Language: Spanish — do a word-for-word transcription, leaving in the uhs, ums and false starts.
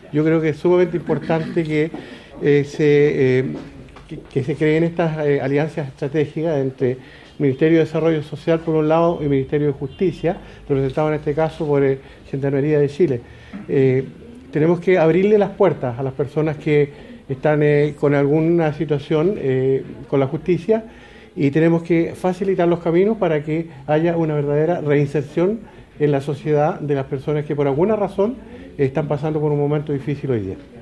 yo creo que es sumamente importante que, eh, se, eh, que, que se creen estas eh, alianzas estratégicas entre Ministerio de Desarrollo Social por un lado y Ministerio de Justicia, representado en este caso por eh, Gendarmería de Chile. Eh, tenemos que abrirle las puertas a las personas que están eh, con alguna situación eh, con la justicia, y tenemos que facilitar los caminos para que haya una verdadera reinserción en la sociedad de las personas que por alguna razón están pasando por un momento difícil hoy día.